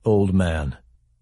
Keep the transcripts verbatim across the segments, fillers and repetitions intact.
Old Man.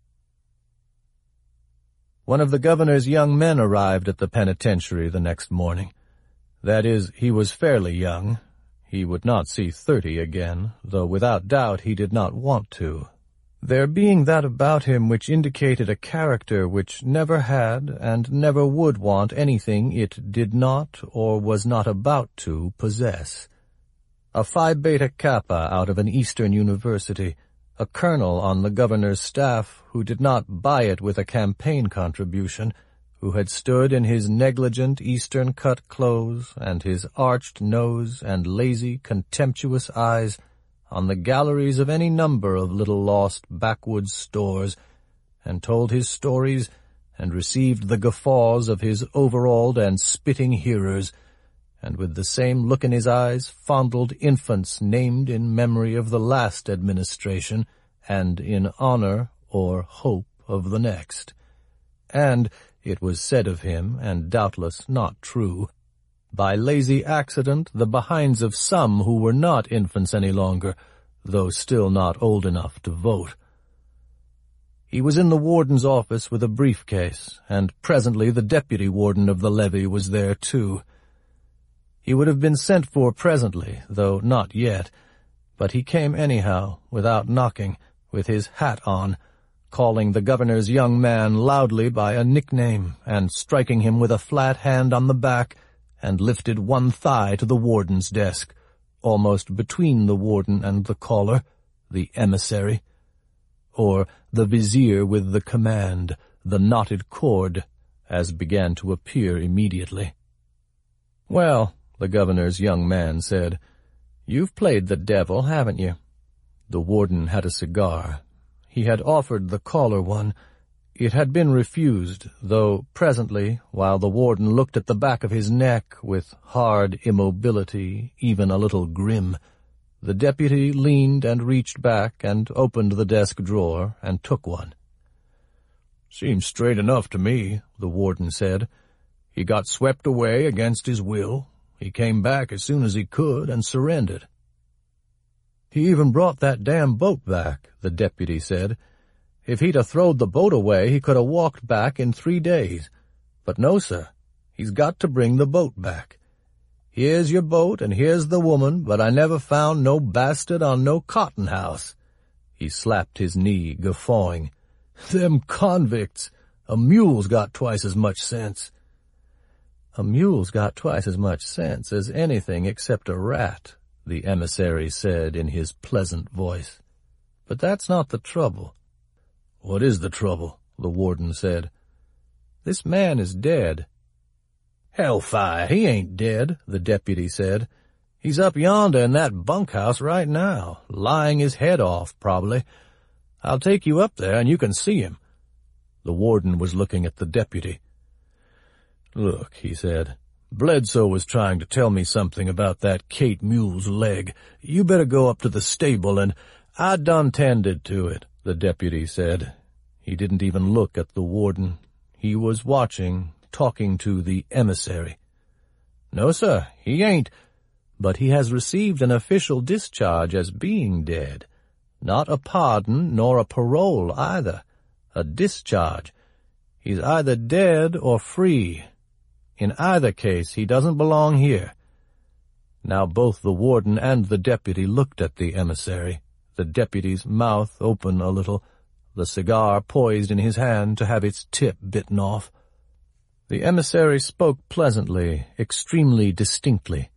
One of the governor's young men arrived at the penitentiary the next morning. That is, he was fairly young. He would not see thirty again, though without doubt he did not want to. There being that about him which indicated a character which never had and never would want anything it did not or was not about to possess. A Phi Beta Kappa out of an Eastern university, a colonel on the governor's staff who did not buy it with a campaign contribution, who had stood in his negligent Eastern-cut clothes and his arched nose and lazy, contemptuous eyes on the galleries of any number of little lost backwoods stores, and told his stories and received the guffaws of his overalled and spitting hearers, and with the same look in his eyes fondled infants named in memory of the last administration and in honor or hope of the next. And, it was said of him, and doubtless not true, by lazy accident the behinds of some who were not infants any longer, though still not old enough to vote. He was in the warden's office with a briefcase, and presently the deputy warden of the levee was there too. He would have been sent for presently, though not yet, but he came anyhow, without knocking, with his hat on, calling the governor's young man loudly by a nickname, and striking him with a flat hand on the back, and lifted one thigh to the warden's desk, almost between the warden and the caller, the emissary, or the vizier with the command, the knotted cord, as began to appear immediately. "Well," the governor's young man said, "you've played the devil, haven't you?" The warden had a cigar. He had offered the caller one. It had been refused, though presently, while the warden looked at the back of his neck with hard immobility, even a little grim, the deputy leaned and reached back and opened the desk drawer and took one. "Seems straight enough to me," the warden said. "He got swept away against his will. He came back as soon as he could and surrendered." "He even brought that damn boat back," the deputy said. "If he'd a throwed the boat away, he could have walked back in three days. But no, sir, he's got to bring the boat back. Here's your boat and here's the woman, but I never found no bastard on no cotton house." He slapped his knee, guffawing. "Them convicts! A mule's got twice as much sense." "A mule's got twice as much sense as anything except a rat," the emissary said in his pleasant voice. "But that's not the trouble." "What is the trouble?" the warden said. "This man is dead." "Hellfire, he ain't dead," the deputy said. "He's up yonder in that bunkhouse right now, lying his head off, probably. I'll take you up there and you can see him." The warden was looking at the deputy. "Look," he said, "Bledsoe was trying to tell me something about that Kate mule's leg. You better go up to the stable and—" "I done tended to it," the deputy said. He didn't even look at the warden. He was watching, talking to the emissary. "No, sir, he ain't. But he has received an official discharge as being dead. Not a pardon nor a parole either. A discharge. He's either dead or free. In either case, he doesn't belong here." Now both the warden and the deputy looked at the emissary, the deputy's mouth open a little, the cigar poised in his hand to have its tip bitten off. The emissary spoke pleasantly, extremely distinctly.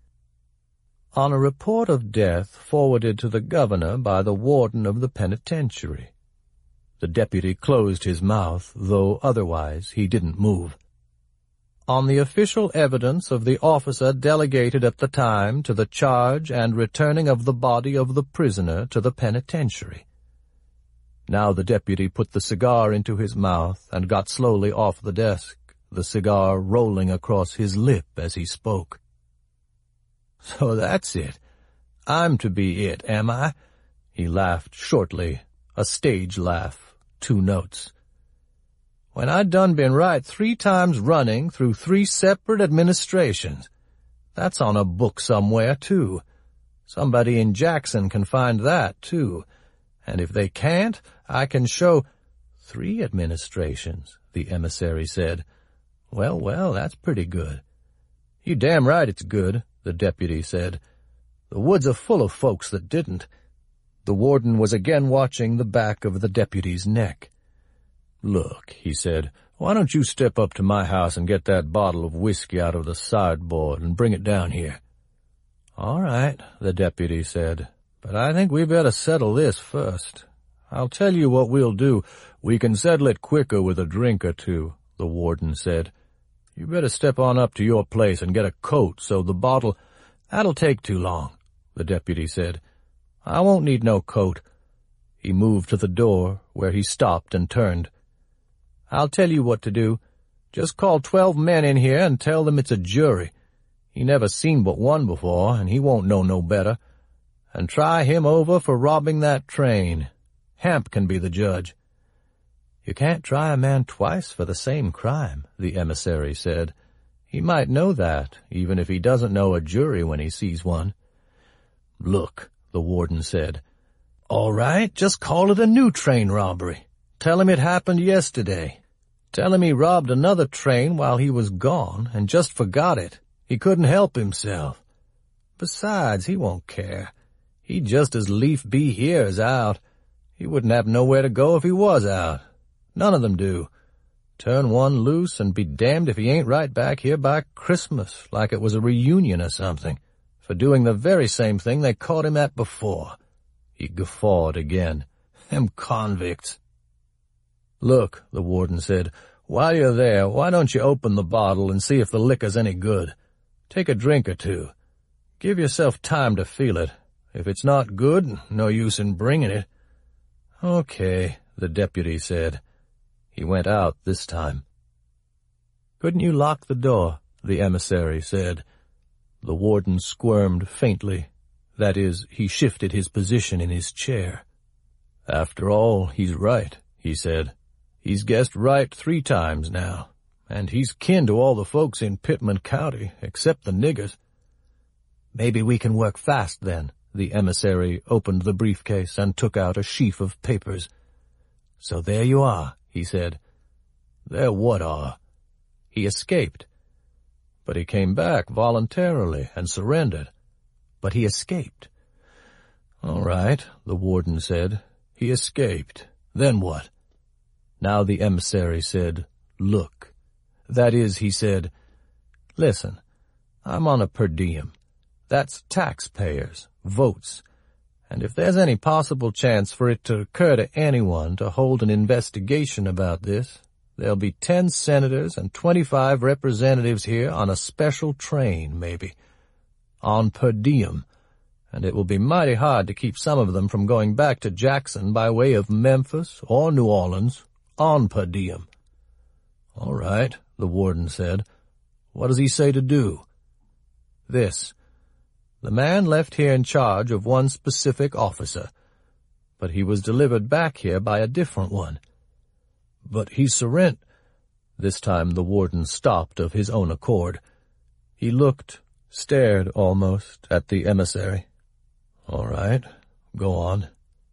"On a report of death forwarded to the governor by the warden of the penitentiary." The deputy closed his mouth, though otherwise he didn't move. "On the official evidence of the officer delegated at the time to the charge and returning of the body of the prisoner to the penitentiary." Now the deputy put the cigar into his mouth and got slowly off the desk, the cigar rolling across his lip as he spoke. "So that's it. I'm to be it, am I?" He laughed shortly, a stage laugh, two notes. "When I done been right three times running through three separate administrations. That's on a book somewhere, too. Somebody in Jackson can find that, too. And if they can't, I can show—" "Three administrations," the emissary said. "Well, well, that's pretty good." "You damn right it's good," the deputy said. "The woods are full of folks that didn't." The warden was again watching the back of the deputy's neck. "Look," he said, "why don't you step up to my house and get that bottle of whiskey out of the sideboard and bring it down here?" "All right," the deputy said, "but I think we better settle this first. I'll tell you what we'll do. We can settle it quicker with a drink or two," the warden said. "You better step on up to your place and get a coat so the bottle—" "That'll take too long," the deputy said. "I won't need no coat." He moved to the door, where he stopped and turned. "I'll tell you what to do. Just call twelve men in here and tell them it's a jury. He never seen but one before, and he won't know no better. And try him over for robbing that train. Hamp can be the judge." "You can't try a man twice for the same crime," the emissary said. "He might know that, even if he doesn't know a jury when he sees one." "Look," the warden said. "All right, just call it a new train robbery. Tell him it happened yesterday. Tell him he robbed another train while he was gone and just forgot it. He couldn't help himself. Besides, he won't care. He'd just as lief be here as out. He wouldn't have nowhere to go if he was out. None of them do. Turn one loose and be damned if he ain't right back here by Christmas, like it was a reunion or something, for doing the very same thing they caught him at before." He guffawed again. "Them convicts." "Look," the warden said, "while you're there, why don't you open the bottle and see if the liquor's any good? Take a drink or two. Give yourself time to feel it. If it's not good, no use in bringing it." "Okay," the deputy said. He went out this time. "Couldn't you lock the door?" the emissary said. The warden squirmed faintly. That is, he shifted his position in his chair. "After all, he's right," he said. "He's guessed right three times now, and he's kin to all the folks in Pittman County, except the niggers." "Maybe we can work fast, then." The emissary opened the briefcase and took out a sheaf of papers. "So there you are," he said. "There what are?" "He escaped." "But he came back voluntarily and surrendered." "But he escaped." "All right," the warden said. "He escaped. Then what?" Now the emissary said, "Look." That is, he said, "Listen, I'm on a per diem. That's taxpayers, votes. And if there's any possible chance for it to occur to anyone to hold an investigation about this, there'll be ten senators and twenty-five representatives here on a special train, maybe, on per diem, and it will be mighty hard to keep some of them from going back to Jackson by way of Memphis or New Orleans on per diem." "All right," the warden said. "What does he say to do?" "This. The man left here in charge of one specific officer, but he was delivered back here by a different one." "But he surrendered—" This time the warden stopped of his own accord. He looked, stared almost, at the emissary. "All right, go on."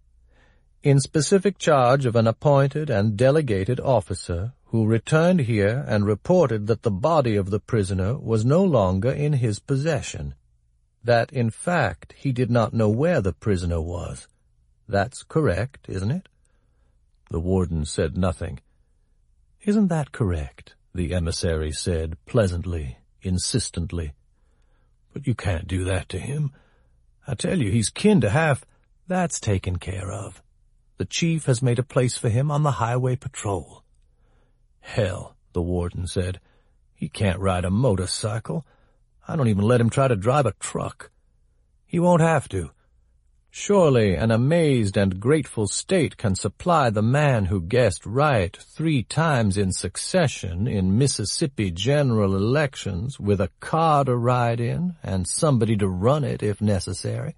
"In specific charge of an appointed and delegated officer who returned here and reported that the body of the prisoner was no longer in his possession. That, in fact, he did not know where the prisoner was. That's correct, isn't it?" The warden said nothing. "Isn't that correct?" the emissary said, pleasantly, insistently. "But you can't do that to him. I tell you, he's kin to half—" "That's taken care of. The chief has made a place for him on the highway patrol." "Hell," the warden said. "He can't ride a motorcycle. I don't even let him try to drive a truck." "He won't have to. Surely an amazed and grateful state can supply the man who guessed right three times in succession in Mississippi general elections with a car to ride in and somebody to run it if necessary.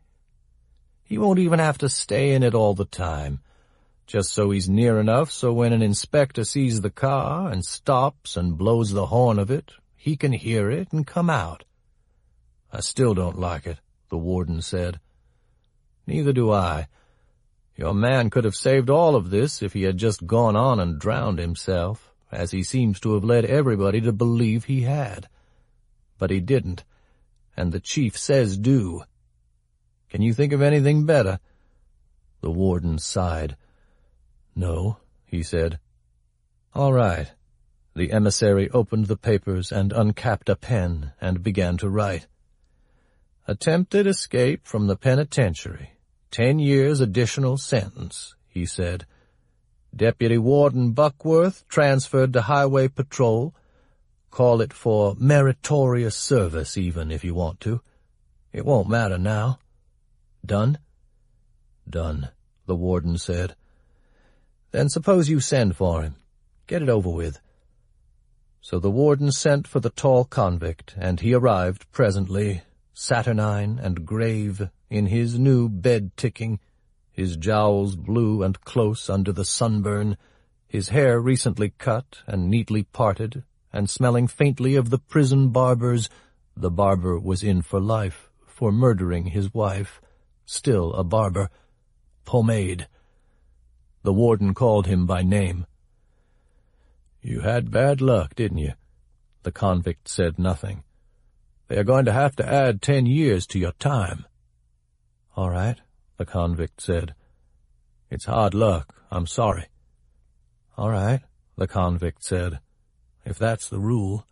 He won't even have to stay in it all the time, just so he's near enough so when an inspector sees the car and stops and blows the horn of it, he can hear it and come out." "I still don't like it," the warden said. "Neither do I. Your man could have saved all of this if he had just gone on and drowned himself, as he seems to have led everybody to believe he had. But he didn't, and the chief says do. Can you think of anything better?" The warden sighed. "No," he said. "All right." The emissary opened the papers and uncapped a pen and began to write. "Attempted escape from the penitentiary. Ten years additional sentence," he said. "Deputy Warden Buckworth transferred to Highway Patrol. Call it for meritorious service even, if you want to. It won't matter now. Done?" "Done," the warden said. "Then suppose you send for him. Get it over with." So the warden sent for the tall convict, and he arrived presently, saturnine and grave, in his new bed-ticking, his jowls blue and close under the sunburn, his hair recently cut and neatly parted, and smelling faintly of the prison barbers. The barber was in for life, for murdering his wife. Still a barber. Pomade. The warden called him by name. "You had bad luck, didn't you?" The convict said nothing. "They are going to have to add ten years to your time." "All right," the convict said. "It's hard luck. I'm sorry." "All right," the convict said, "if that's the rule."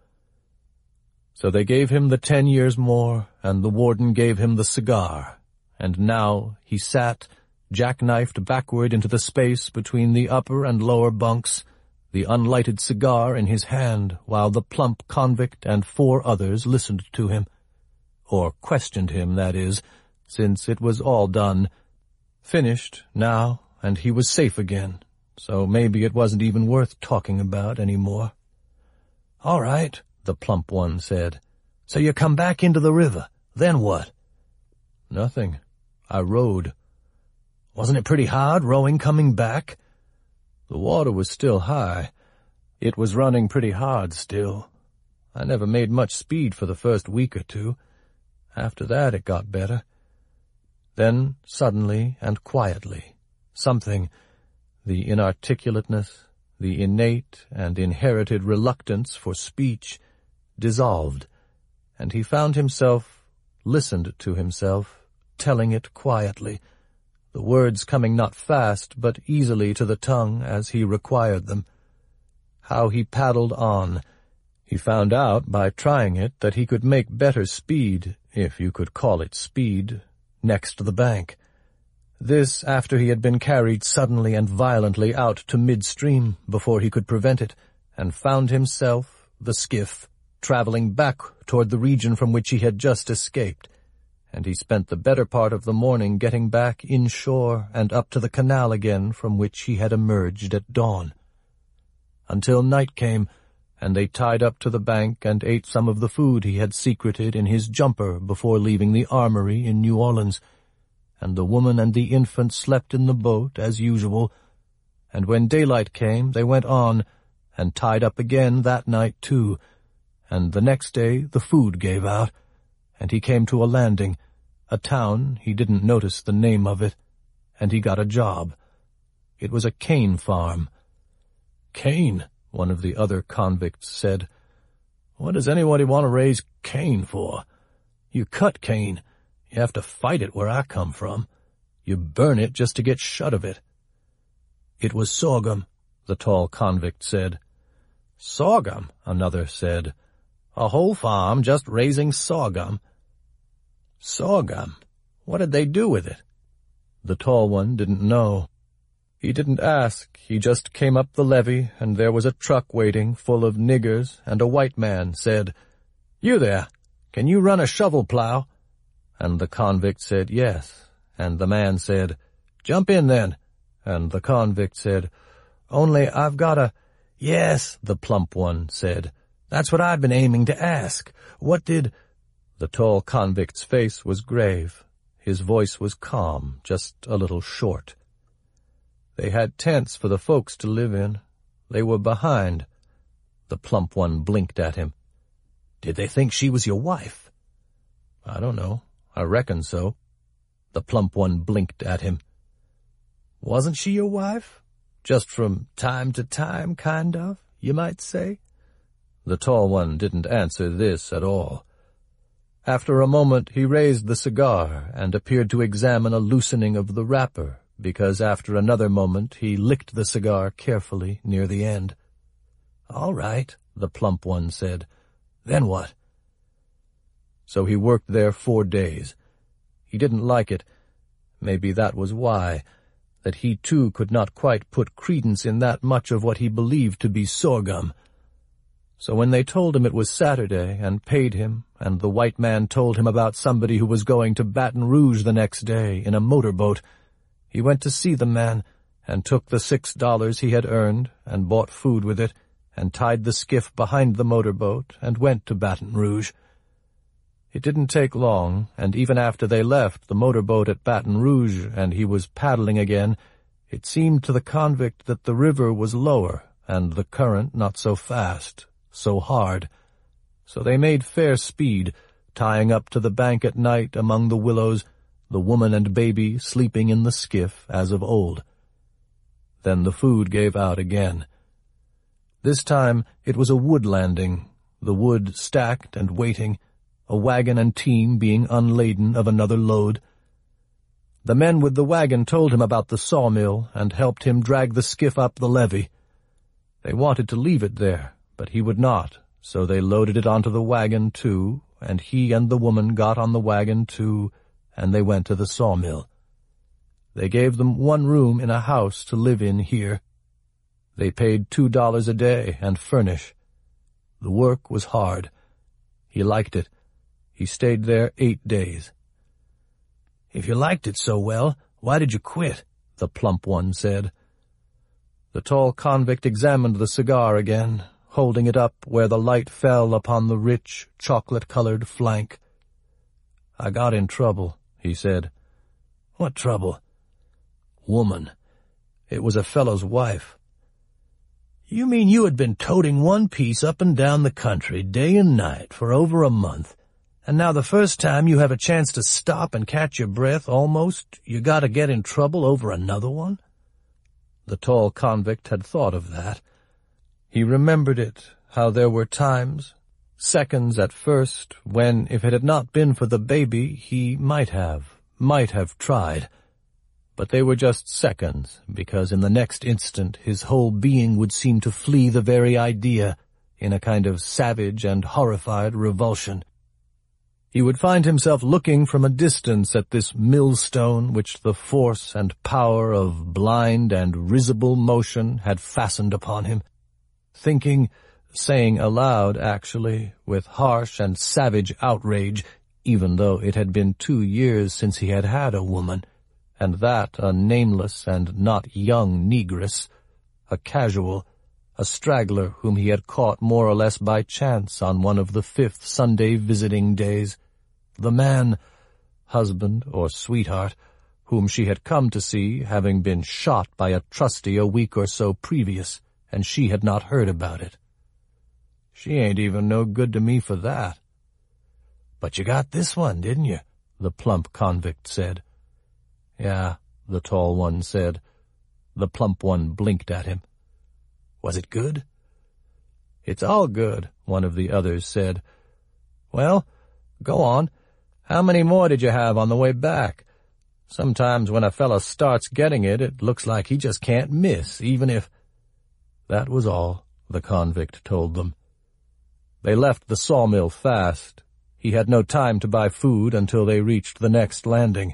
So they gave him the ten years more, and the warden gave him the cigar, and now he sat, jackknifed backward into the space between the upper and lower bunks, the unlighted cigar in his hand, while the plump convict and four others listened to him. Or questioned him, that is, since it was all done. Finished, now, and he was safe again, so maybe it wasn't even worth talking about any more. "All right," the plump one said. "So you come back into the river. Then what?" "Nothing. I rowed." "Wasn't it pretty hard rowing coming back?" "The water was still high. It was running pretty hard still. I never made much speed for the first week or two. After that it got better." Then, suddenly and quietly, something, the inarticulateness, the innate and inherited reluctance for speech, dissolved, and he found himself, listened to himself, telling it quietly, the words coming not fast but easily to the tongue as he required them. How he paddled on. He found out by trying it that he could make better speed, if you could call it speed, next the bank. This after he had been carried suddenly and violently out to midstream before he could prevent it, and found himself, the skiff, traveling back toward the region from which he had just escaped, and he spent the better part of the morning getting back inshore and up to the canal again from which he had emerged at dawn. Until night came, and they tied up to the bank and ate some of the food he had secreted in his jumper before leaving the armory in New Orleans, and the woman and the infant slept in the boat as usual, and when daylight came they went on, and tied up again that night too, and the next day the food gave out, and he came to a landing, a town, he didn't notice the name of it, and he got a job. It was a cane farm. "Cane," one of the other convicts said. "What does anybody want to raise cane for? You cut cane. You have to fight it where I come from. You burn it just to get shut of it." "It was sorghum," the tall convict said. "Sorghum," another said. "A whole farm just raising sorghum." "Sorghum? What did they do with it?" The tall one didn't know. He didn't ask. He just came up the levee, and there was a truck waiting full of niggers, and a white man said, "You there, can you run a shovel plow?" And the convict said yes, and the man said, "Jump in then," and the convict said, "Only I've got a—" "Yes," the plump one said, "that's what I've been aiming to ask. What did—" The tall convict's face was grave. His voice was calm, just a little short. "They had tents for the folks to live in. They were behind." The plump one blinked at him. "Did they think she was your wife?" "I don't know. I reckon so." The plump one blinked at him. Wasn't she your wife? Just from time to time, kind of, you might say?" The tall one didn't answer this at all. After a moment he raised the cigar and appeared to examine a loosening of the wrapper, because after another moment he licked the cigar carefully near the end. "All right," the plump one said. "Then what?" So he worked there four days. He didn't like it. Maybe that was why, that he too could not quite put credence in that much of what he believed to be sorghum. So when they told him it was Saturday and paid him, and the white man told him about somebody who was going to Baton Rouge the next day in a motorboat, he went to see the man and took the six dollars he had earned and bought food with it and tied the skiff behind the motorboat and went to Baton Rouge. It didn't take long, and even after they left the motorboat at Baton Rouge and he was paddling again, it seemed to the convict that the river was lower and the current not so fast, so hard. So they made fair speed, tying up to the bank at night among the willows, the woman and baby sleeping in the skiff as of old. Then the food gave out again. This time it was a wood landing, the wood stacked and waiting, a wagon and team being unladen of another load. The men with the wagon told him about the sawmill and helped him drag the skiff up the levee. They wanted to leave it there, but he would not, so they loaded it onto the wagon too, and he and the woman got on the wagon too, and they went to the sawmill. They gave them one room in a house to live in here. They paid two dollars a day and furnish. The work was hard. He liked it. He stayed there eight days. "If you liked it so well, why did you quit?" the plump one said. The tall convict examined the cigar again, holding it up where the light fell upon the rich, chocolate-colored flank. "I got in trouble," he said. "What trouble?" "Woman. It was a fellow's wife." "You mean you had been toting one piece up and down the country, day and night, for over a month, and now the first time you have a chance to stop and catch your breath almost, you got to get in trouble over another one?" The tall convict had thought of that. He remembered it, how there were times, seconds at first, when, if it had not been for the baby, he might have, might have tried. But they were just seconds, because in the next instant his whole being would seem to flee the very idea, in a kind of savage and horrified revulsion. He would find himself looking from a distance at this millstone which the force and power of blind and risible motion had fastened upon him, thinking, saying aloud, actually, with harsh and savage outrage, even though it had been two years since he had had a woman, and that a nameless and not young negress, a casual, a straggler whom he had caught more or less by chance on one of the fifth Sunday visiting days, the man, husband or sweetheart, whom she had come to see, having been shot by a trusty a week or so previous, and she had not heard about it. "She ain't even no good to me for that." "But you got this one, didn't you?" the plump convict said. "Yeah," the tall one said. The plump one blinked at him. "Was it good?" "It's all good," one of the others said. "Well, go on. How many more did you have on the way back? Sometimes when a fellow starts getting it, it looks like he just can't miss, even if—" That was all, the convict told them. They left the sawmill fast. He had no time to buy food until they reached the next landing.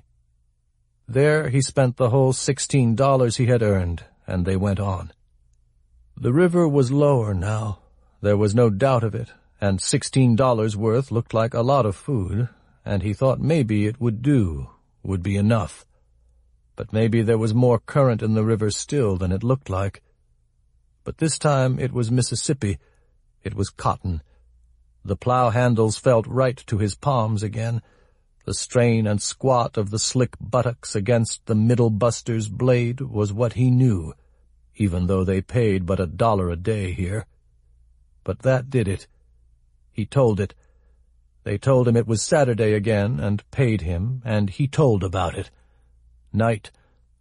There he spent the whole sixteen dollars he had earned, and they went on. The river was lower now. There was no doubt of it, and sixteen dollars worth looked like a lot of food, and he thought maybe it would do, would be enough. But maybe there was more current in the river still than it looked like. But this time it was Mississippi. It was cotton. The plow handles felt right to his palms again. The strain and squat of the slick buttocks against the middle buster's blade was what he knew, even though they paid but a dollar a day here. But that did it. He told it. They told him it was Saturday again, and paid him, and he told about it. Night,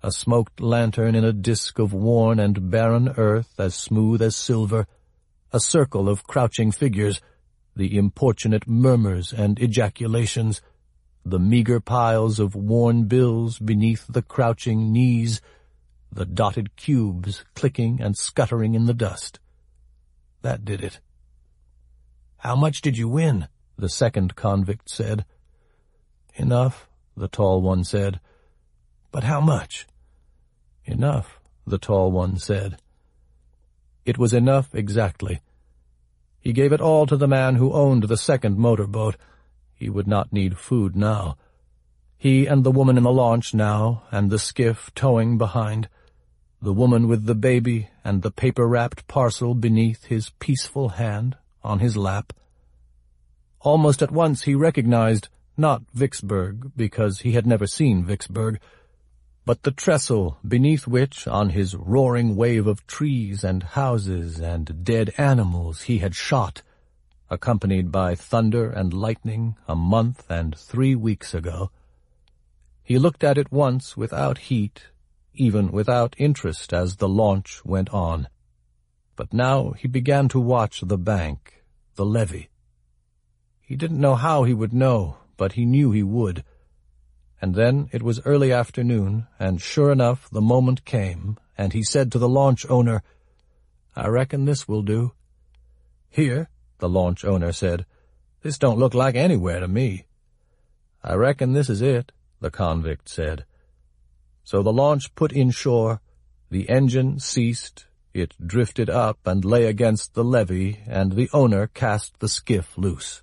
a smoked lantern in a disk of worn and barren earth as smooth as silver, a circle of crouching figures, the importunate murmurs and ejaculations, the meager piles of worn bills beneath the crouching knees, the dotted cubes clicking and scuttering in the dust. That did it. "How much did you win?" the second convict said. "Enough," the tall one said. "But how much?" "Enough," the tall one said. It was enough exactly. He gave it all to the man who owned the second motorboat. He would not need food now. He and the woman in the launch now, and the skiff towing behind. The woman with the baby and the paper-wrapped parcel beneath his peaceful hand on his lap. Almost at once he recognized not Vicksburg, because he had never seen Vicksburg, but the trestle beneath which, on his roaring wave of trees and houses and dead animals, he had shot, accompanied by thunder and lightning, a month and three weeks ago. He looked at it once without heat, even without interest as the launch went on. But now he began to watch the bank, the levee. He didn't know how he would know, but he knew he would. And then it was early afternoon, and sure enough the moment came, and he said to the launch owner, "I reckon this will do." "Here," the launch owner said. "This don't look like anywhere to me." "I reckon this is it," the convict said. So the launch put inshore, the engine ceased, it drifted up and lay against the levee, and the owner cast the skiff loose.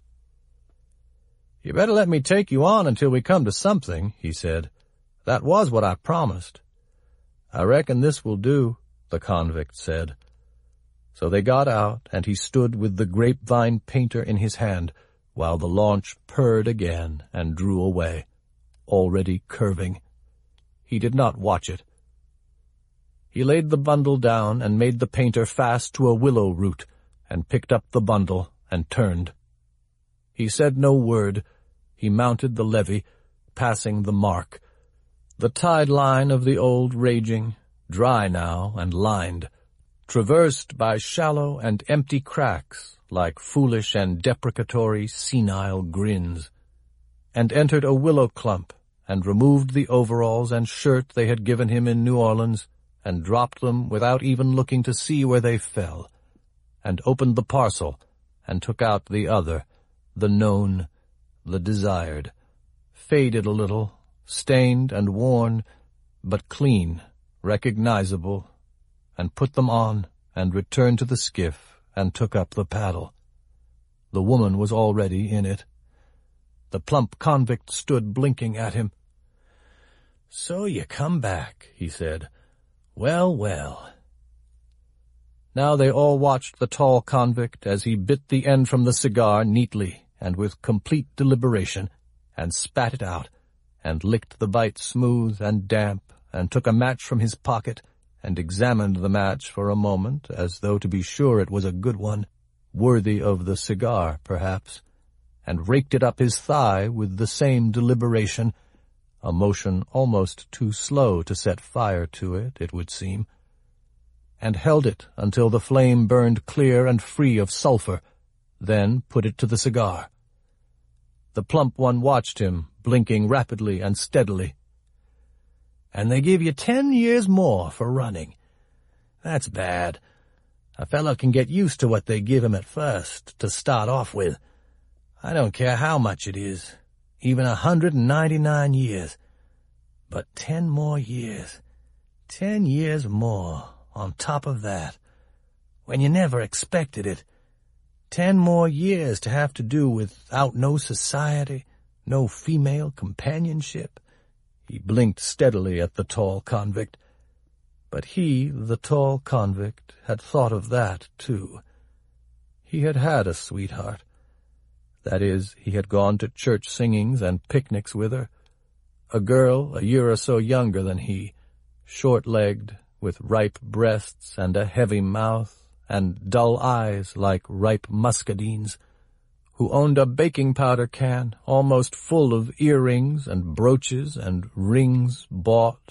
"You better let me take you on until we come to something," he said. "That was what I promised." "I reckon this will do," the convict said. So they got out, and he stood with the grapevine painter in his hand, while the launch purred again and drew away, already curving. He did not watch it. He laid the bundle down and made the painter fast to a willow root, and picked up the bundle and turned. He said no word. He mounted the levee, passing the mark. The tide line of the old raging, dry now and lined, traversed by shallow and empty cracks like foolish and deprecatory senile grins, and entered a willow clump, and removed the overalls and shirt they had given him in New Orleans, and dropped them without even looking to see where they fell, and opened the parcel, and took out the other, the known, the desired, faded a little, stained and worn, but clean, recognizable, and put them on, and returned to the skiff, and took up the paddle. The woman was already in it. The plump convict stood blinking at him. "So you come back," he said. "Well, well." Now they all watched the tall convict as he bit the end from the cigar neatly and with complete deliberation, and spat it out, and licked the bite smooth and damp, and took a match from his pocket, and examined the match for a moment, as though to be sure it was a good one, worthy of the cigar, perhaps, and raked it up his thigh with the same deliberation, a motion almost too slow to set fire to it, it would seem, and held it until the flame burned clear and free of sulphur, then put it to the cigar. The plump one watched him, blinking rapidly and steadily. "And they give you ten years more for running. That's bad. A fellow can get used to what they give him at first, to start off with. I don't care how much it is, even a hundred and ninety-nine years. But ten more years, ten years more on top of that, when you never expected it. Ten more years to have to do without no society, no female companionship." He blinked steadily at the tall convict. But he, the tall convict, had thought of that, too. He had had a sweetheart. That is, he had gone to church singings and picnics with her. A girl a year or so younger than he, short-legged, with ripe breasts and a heavy mouth, and dull eyes like ripe muscadines, who owned a baking powder can almost full of earrings and brooches and rings bought,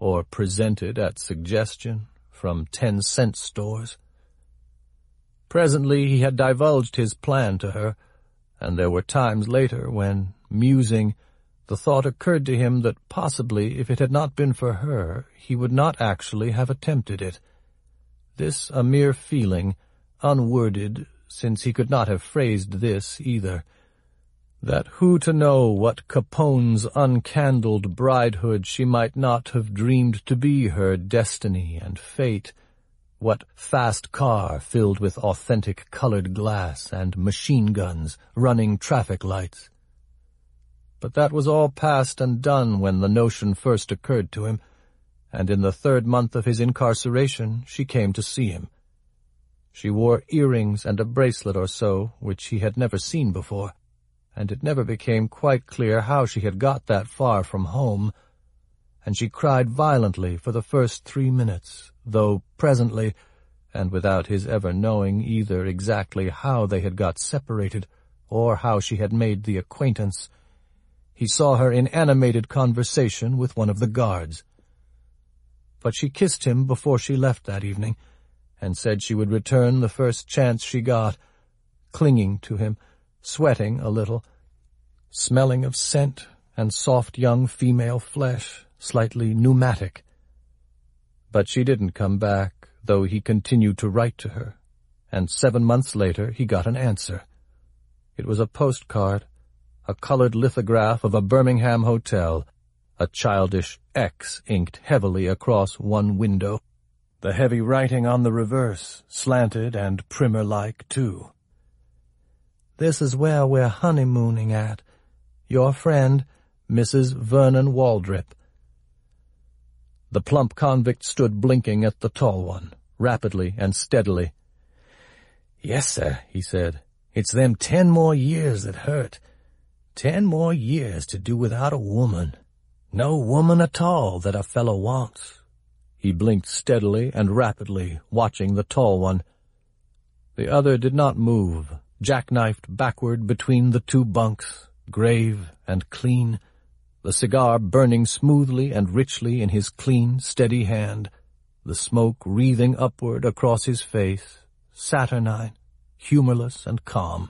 or presented at suggestion from ten-cent stores. Presently he had divulged his plan to her, and there were times later when, musing, the thought occurred to him that possibly, if it had not been for her, he would not actually have attempted it. This a mere feeling, unworded, since he could not have phrased this either, that who to know what Capone's uncandled bridehood she might not have dreamed to be her destiny and fate, what fast car filled with authentic colored glass and machine guns running traffic lights. But that was all past and done when the notion first occurred to him, and in the third month of his incarceration she came to see him. She wore earrings and a bracelet or so, which he had never seen before, and it never became quite clear how she had got that far from home, and she cried violently for the first three minutes, though presently, and without his ever knowing either exactly how they had got separated or how she had made the acquaintance, he saw her in animated conversation with one of the guards. But she kissed him before she left that evening, and said she would return the first chance she got, clinging to him, sweating a little, smelling of scent and soft young female flesh, slightly pneumatic. But she didn't come back, though he continued to write to her, and seven months later he got an answer. It was a postcard, a colored lithograph of a Birmingham hotel, a childish X inked heavily across one window, the heavy writing on the reverse, slanted and primer-like, too. "This is where we're honeymooning at. Your friend, Missus Vernon Waldrip." The plump convict stood blinking at the tall one, rapidly and steadily. "Yes, sir," he said. "It's them ten more years that hurt. Ten more years to do without a woman. No woman at all that a fellow wants." He blinked steadily and rapidly, watching the tall one. The other did not move, jackknifed backward between the two bunks, grave and clean, the cigar burning smoothly and richly in his clean, steady hand, the smoke wreathing upward across his face, saturnine, humorless and calm.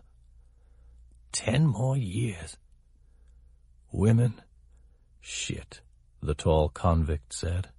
Ten more years. Women? Shit, the tall convict said.